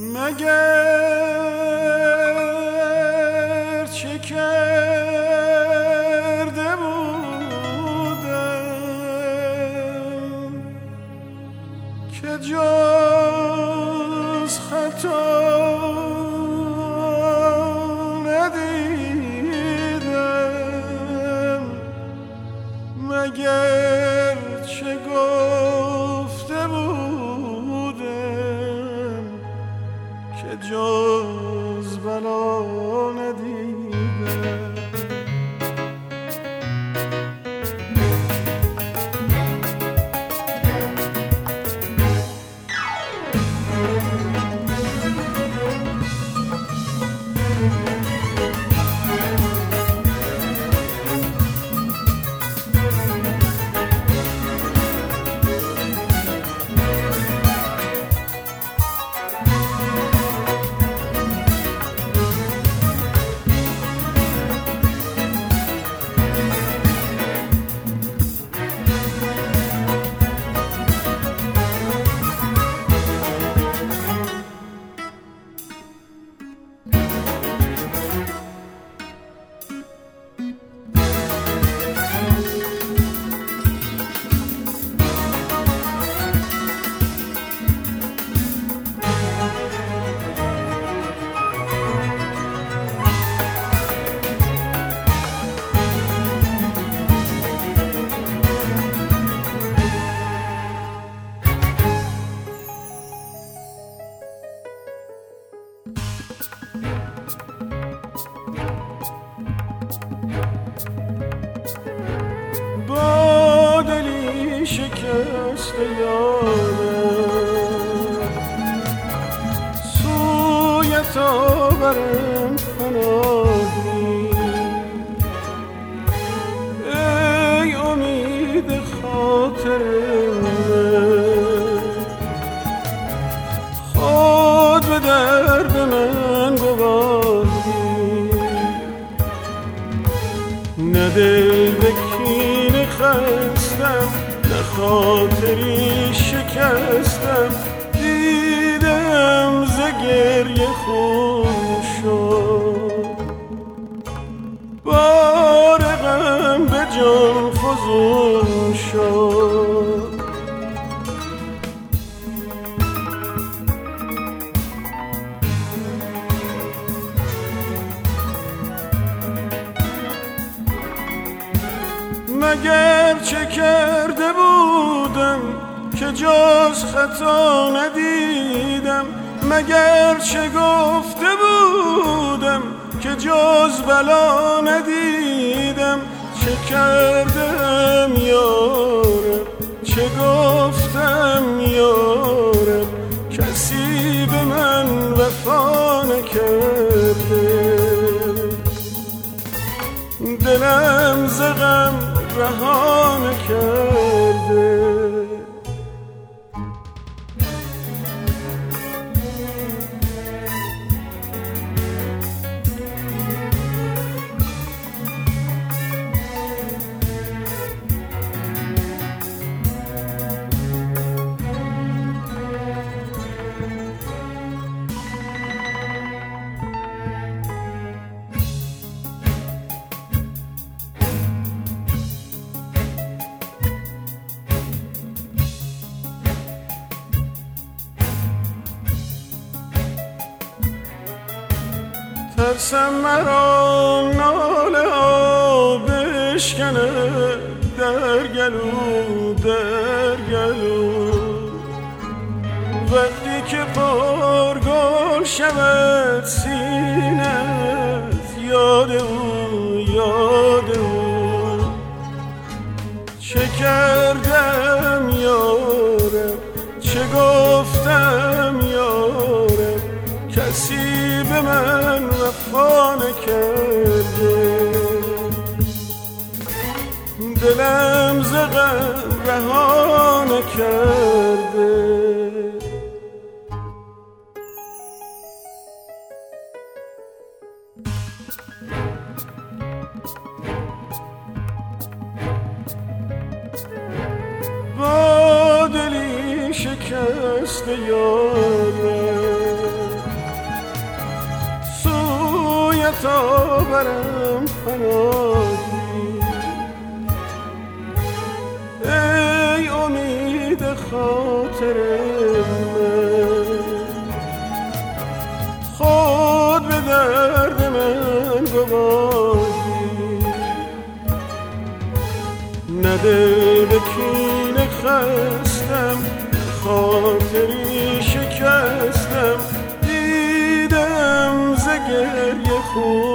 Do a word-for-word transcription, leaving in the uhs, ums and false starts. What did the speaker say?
مگر چه کرده بودم که جز خطا ندیدم، مگر چه گفته بودم که جز بلا ندیدم. با دلی شکسته یارم سوی تو برم پناهی، ای امید خاطر من خود به درد من گواهی، نه دل به کینه خستم نه خاطری شکستم، دیدم ز گریه خون شد بار غم به جان فزون شد. مگر چه کرده بودم که جز خطا ندیدم، مگر چه گفته بودم که جز بلا ندیدم، چه کردم یارم چه گفتم یارم کسی به من وفا نکرده، دلم ز غم رها نکرده. ترسم مرا ناله ها بشکنه در گلو در گلو، وقتی که پرگل شود سینه‌ت یاد او یاد او، چه کردم یارم چه گفتم یارم کسی به من وفا نکرده، دلم ز غم رها نکرده. با دلی شکسته یارم تا برم پناهی. ای امید خاطر من، خود به درد من گواهی. نه دل به کینه خستم، خاطری شکستم، دیدم ز گریه خون